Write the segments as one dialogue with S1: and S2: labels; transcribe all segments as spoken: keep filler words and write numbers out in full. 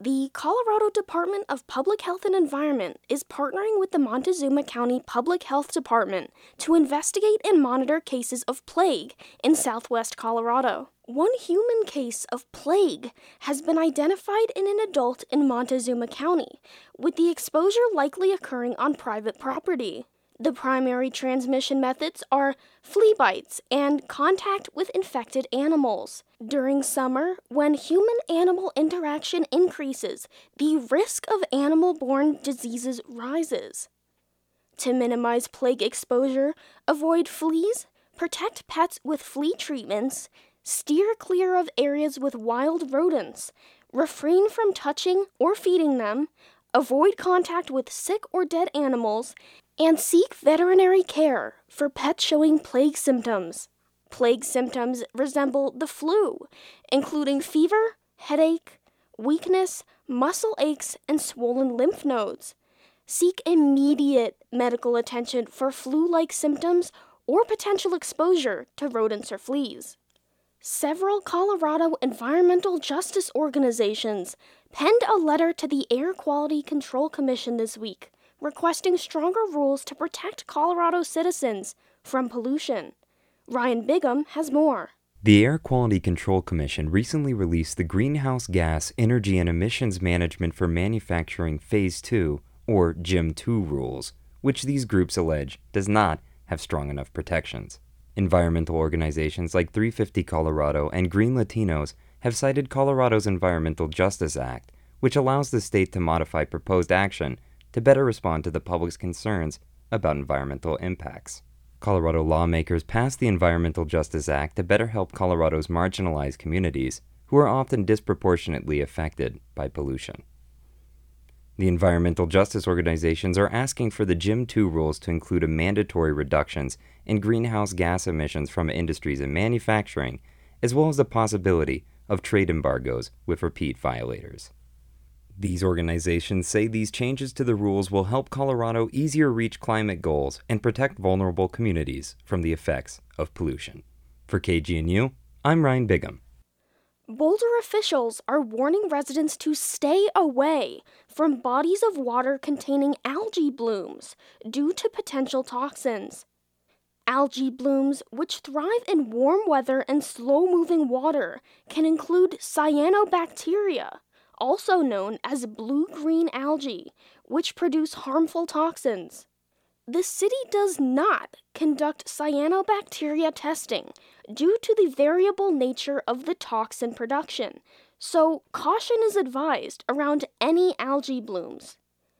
S1: The Colorado Department of Public Health and Environment is partnering with the Montezuma County Public Health Department to investigate and monitor cases of plague in southwest Colorado. One human case of plague has been identified in an adult in Montezuma County, with the exposure likely occurring on private property. The primary transmission methods are flea bites and contact with infected animals. During summer, when human-animal interaction increases, the risk of animal-borne diseases rises. To minimize plague exposure, avoid fleas, protect pets with flea treatments, steer clear of areas with wild rodents, refrain from touching or feeding them, avoid contact with sick or dead animals, and seek veterinary care for pets showing plague symptoms. Plague symptoms resemble the flu, including fever, headache, weakness, muscle aches, and swollen lymph nodes. Seek immediate medical attention for flu-like symptoms or potential exposure to rodents or fleas. Several Colorado environmental justice organizations penned a letter to the Air Quality Control Commission this week, requesting stronger rules to protect Colorado citizens from pollution. Ryan Bigham has more.
S2: The Air Quality Control Commission recently released the Greenhouse Gas, Energy, and Emissions Management for Manufacturing Phase two, or G I M two rules, which these groups allege does not have strong enough protections. Environmental organizations like three fifty Colorado and Green Latinos have cited Colorado's Environmental Justice Act, which allows the state to modify proposed action to better respond to the public's concerns about environmental impacts. Colorado lawmakers passed the Environmental Justice Act to better help Colorado's marginalized communities, who are often disproportionately affected by pollution. The environmental justice organizations are asking for the G I M two rules to include a mandatory reductions in greenhouse gas emissions from industries and manufacturing, as well as the possibility of trade embargoes with repeat violators. These organizations say these changes to the rules will help Colorado easier reach climate goals and protect vulnerable communities from the effects of pollution. For K G N U, I'm Ryan Bigham.
S1: Boulder officials are warning residents to stay away from bodies of water containing algae blooms due to potential toxins. Algae blooms, which thrive in warm weather and slow-moving water, can include cyanobacteria, also known as blue-green algae, which produce harmful toxins. The city does not conduct cyanobacteria testing due to the variable nature of the toxin production, so caution is advised around any algae blooms.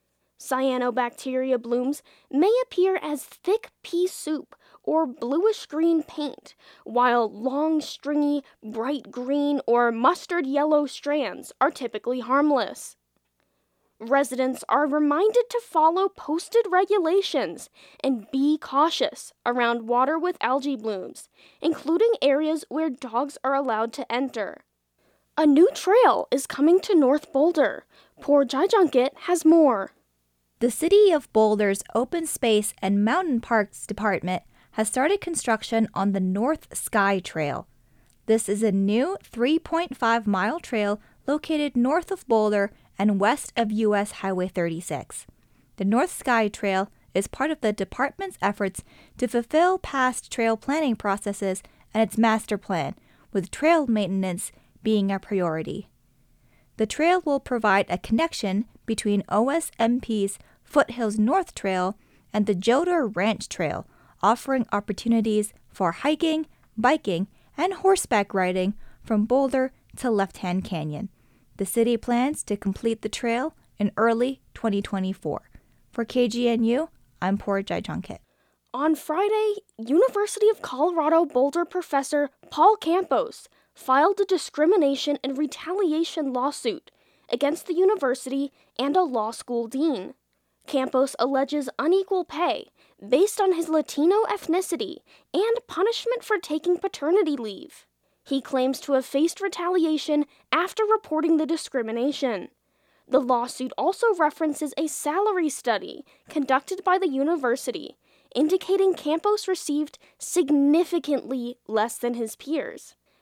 S1: Cyanobacteria blooms may appear as thick pea soup or bluish-green paint, while long, stringy, bright green or mustard yellow strands are typically harmless. Residents are reminded to follow posted regulations and be cautious around water with algae blooms, including areas where dogs are allowed to enter. A new trail is coming to North Boulder. Poor Jai Junket has more.
S3: The City of Boulder's Open Space and Mountain Parks Department has started construction on the North Sky Trail. This is a new three point five mile trail located north of Boulder and west of U S Highway thirty-six. The North Sky Trail is part of the department's efforts to fulfill past trail planning processes and its master plan, with trail maintenance being a priority. The trail will provide a connection between O S M P's Foothills North Trail and the Joder Ranch Trail, offering opportunities for hiking, biking, and horseback riding from Boulder to Left Hand Canyon. The city plans to complete the trail in early twenty twenty-four. For K G N U, I'm Poor Jai Junket.
S1: On Friday, University of Colorado Boulder professor Paul Campos filed a discrimination and retaliation lawsuit against the university and a law school dean. Campos alleges unequal pay based on his Latino ethnicity and punishment for taking paternity leave. He claims to have faced retaliation after reporting the discrimination. The lawsuit also references a salary study conducted by the university, indicating Campos received significantly less than his peers.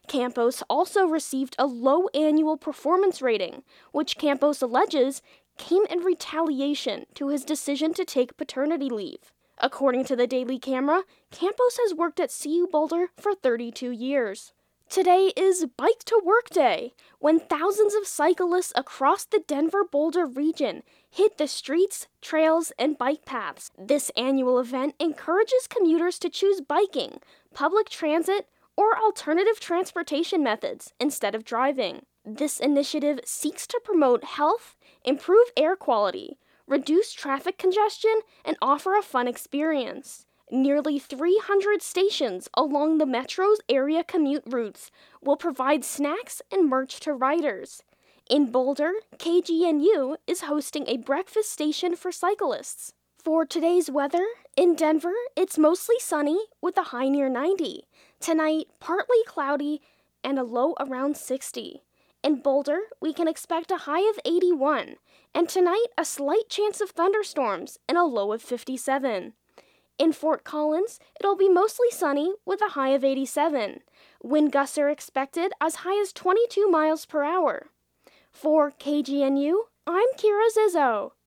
S1: Campos also received a low annual performance rating, which Campos alleges came in retaliation to his decision to take paternity leave. According to the Daily Camera, Campos has worked at C U Boulder for thirty-two years. Today is Bike to Work Day, when thousands of cyclists across the Denver-Boulder region hit the streets, trails, and bike paths. This annual event encourages commuters to choose biking, public transit, or alternative transportation methods instead of driving. This initiative seeks to promote health, improve air quality, reduce traffic congestion, and offer a fun experience. Nearly three hundred stations along the Metro's area commute routes will provide snacks and merch to riders. In Boulder, K G N U is hosting a breakfast station for cyclists. For today's weather, in Denver, it's mostly sunny with a high near ninety. Tonight, partly cloudy and a low around sixty. In Boulder, we can expect a high of eighty-one, and tonight a slight chance of thunderstorms and a low of fifty-seven. In Fort Collins, it'll be mostly sunny with a high of eighty-seven. Wind gusts are expected as high as twenty-two miles per hour. For K G N U, I'm Kira Zizzo.